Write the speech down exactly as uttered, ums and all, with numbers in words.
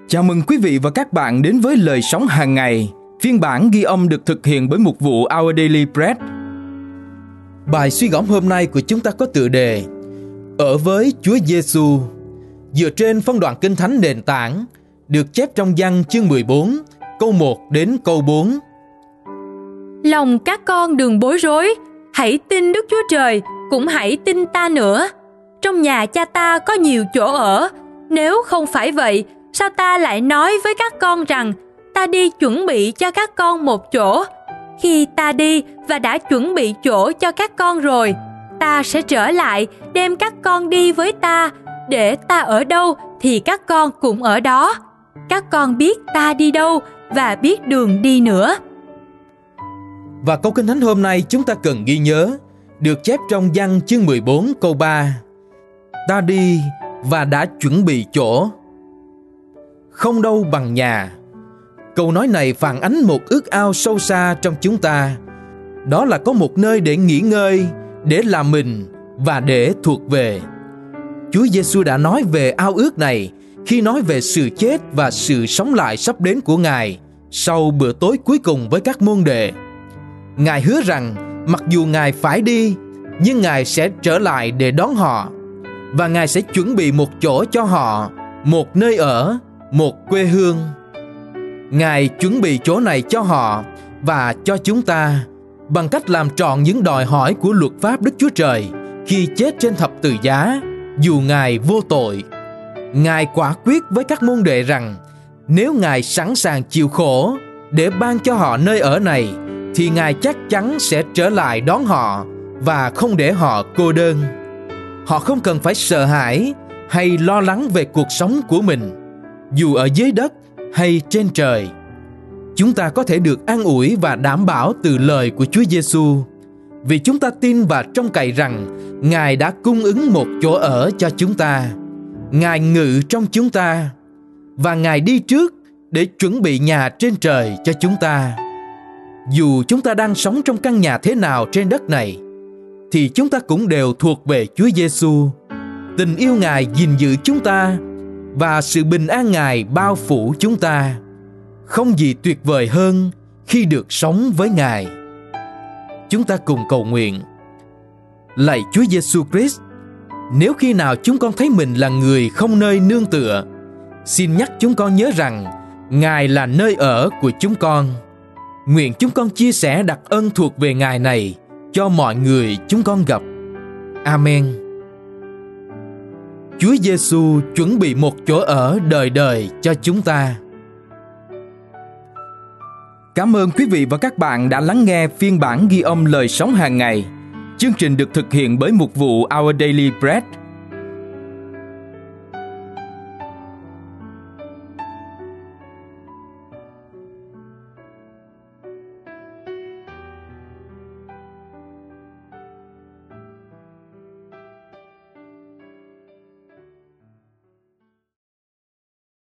Chào mừng quý vị và các bạn đến với Lời Sống Hàng Ngày, phiên bản ghi âm được thực hiện bởi mục vụ Our Daily Bread. Bài suy gẫm hôm nay của chúng ta có tựa đề Ở với Chúa Giêsu, dựa trên phân đoạn Kinh Thánh nền tảng, được chép trong Giăng chương mười bốn, câu một đến câu bốn. Lòng các con đừng bối rối, hãy tin Đức Chúa Trời, cũng hãy tin ta nữa. Trong nhà cha ta có nhiều chỗ ở, nếu không phải vậy, sao ta lại nói với các con rằng ta đi chuẩn bị cho các con một chỗ? Khi ta đi và đã chuẩn bị chỗ cho các con rồi, ta sẽ trở lại đem các con đi với ta, để ta ở đâu thì các con cũng ở đó. Các con biết ta đi đâu và biết đường đi nữa. Và câu Kinh Thánh hôm nay chúng ta cần ghi nhớ, được chép trong Giăng chương mười bốn câu ba. Ta đi và đã chuẩn bị chỗ, không đâu bằng nhà. Câu nói này phản ánh một ước ao sâu xa trong chúng ta. Đó là có một nơi để nghỉ ngơi, để làm mình và để thuộc về. Chúa Giêsu đã nói về ao ước này khi nói về sự chết và sự sống lại sắp đến của Ngài sau bữa tối cuối cùng với các môn đệ. Ngài hứa rằng mặc dù Ngài phải đi, nhưng Ngài sẽ trở lại để đón họ, và Ngài sẽ chuẩn bị một chỗ cho họ, một nơi ở, một quê hương. Ngài chuẩn bị chỗ này cho họ và cho chúng ta bằng cách làm trọn những đòi hỏi của luật pháp Đức Chúa Trời khi chết trên thập tự giá, dù Ngài vô tội. Ngài quả quyết với các môn đệ rằng nếu Ngài sẵn sàng chịu khổ để ban cho họ nơi ở này, thì Ngài chắc chắn sẽ trở lại đón họ và không để họ cô đơn. Họ không cần phải sợ hãi hay lo lắng về cuộc sống của mình, dù ở dưới đất hay trên trời. Chúng ta có thể được an ủi và đảm bảo từ lời của Chúa Giêsu, vì chúng ta tin và trông cậy rằng Ngài đã cung ứng một chỗ ở cho chúng ta. Ngài ngự trong chúng ta, và Ngài đi trước để chuẩn bị nhà trên trời cho chúng ta. Dù chúng ta đang sống trong căn nhà thế nào trên đất này, thì chúng ta cũng đều thuộc về Chúa Giêsu. Tình yêu Ngài gìn giữ chúng ta, và sự bình an Ngài bao phủ chúng ta. Không gì tuyệt vời hơn khi được sống với Ngài. Chúng ta cùng cầu nguyện. Lạy Chúa Giêsu Christ, nếu khi nào chúng con thấy mình là người không nơi nương tựa, xin nhắc chúng con nhớ rằng Ngài là nơi ở của chúng con. Nguyện chúng con chia sẻ đặc ân thuộc về Ngài này cho mọi người chúng con gặp. Amen. Chúa Giêsu chuẩn bị một chỗ ở đời đời cho chúng ta. Cảm ơn quý vị và các bạn đã lắng nghe phiên bản ghi âm Lời Sống Hàng Ngày. Chương trình được thực hiện bởi mục vụ Our Daily Bread.